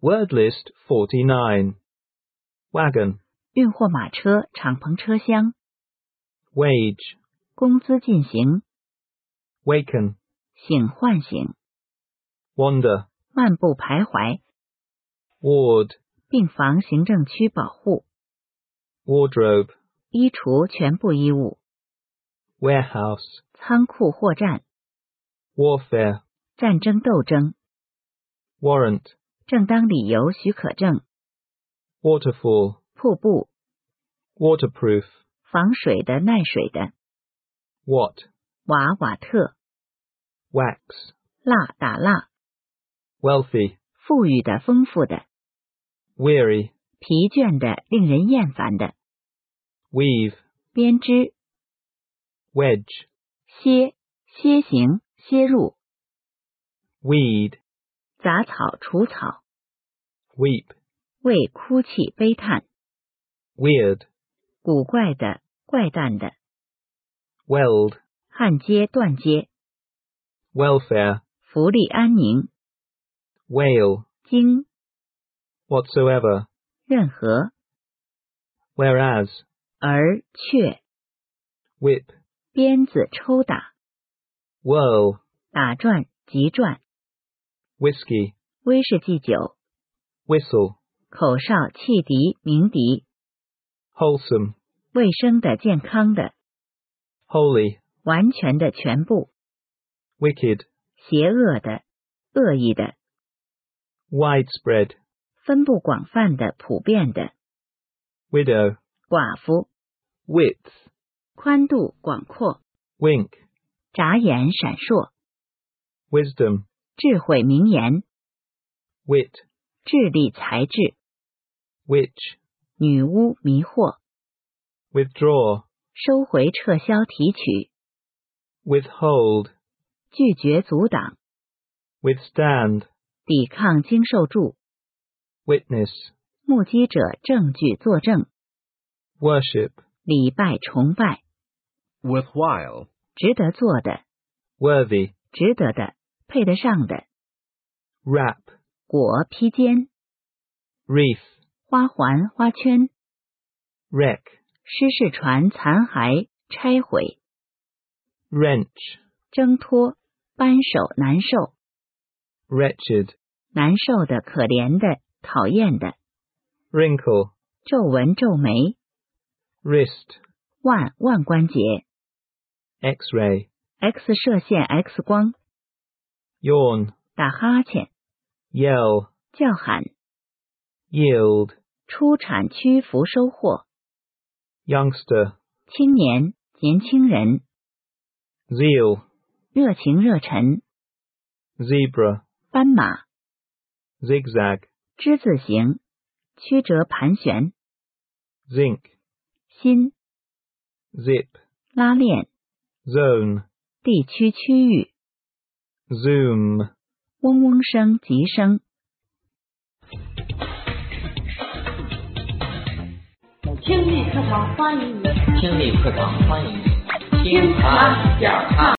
Word list 49. Wagon, 运货马车、敞篷车厢。 wage, 工资进行。 waken, 醒唤醒。 wander, 漫步徘徊。 ward, 病房行政区保护。 wardrobe, 衣橱全部衣物。 warehouse, 仓库货站。 warfare, 战争斗争。 warrant, 正当理由许可证。 waterfall, 瀑布。 waterproof, 防水的耐水的。 watt, 瓦特。 wax, 蜡打蜡。 wealthy, 富裕的丰富的。 weary, 疲倦的令人厌烦的。 weave, 编织。 wedge, 楔形楔入。 weed, 杂草除草。 weep, 为哭泣悲叹。 weird, 古怪的怪诞的。 weld, 焊接断接。 welfare, 福利安宁。 whale, 经。 whatsoever, 任何。 whereas, 而却。 whip, 鞭子抽打。 whirl, 打转急转。 whiskey, 威士忌酒。 whistle, 口哨汽笛鸣笛。 wholesome, 卫生的健康的。 holy, 完全的全部。 wicked, 邪恶的恶意的。 widespread, 分布广泛的普遍的。 widow, 寡妇。 width, 宽度广阔。 wink, 眨眼闪烁。 wisdom, 智慧名言。 wit, 智力才智。 witch, 女巫迷惑。 withdraw, 收回撤销提取。 withhold, 拒绝阻挡。 withstand, 抵抗经受住。 witness, 目击者证据作证。 worship, 礼拜崇拜。 worthwhile, 值得做的。 worthy, 值得的配得上的。 wrap, 裹披肩。 wreath, 花环花圈。 wreck, 失事船残骸拆毁。 wrench, 挣脱扳手难受。 wretched, 难受的可怜的讨厌的。 wrinkle, 皱纹皱眉。 wrist, 腕关节。 x-ray, X 射线 X 光。 yawn, 打哈欠。 yell, 叫喊。 yield, 出产区服收获。 youngster, 青年年轻人。 zeal, 热情热忱。 zebra, 斑马。 zigzag, 之字形。曲折盘旋。 zinc, 心。 zip, 拉链。 zone, 地区区域。 zoom, 嗡嗡声急声。 听力课堂欢迎你， 听力课堂欢迎你， 听谈点唱。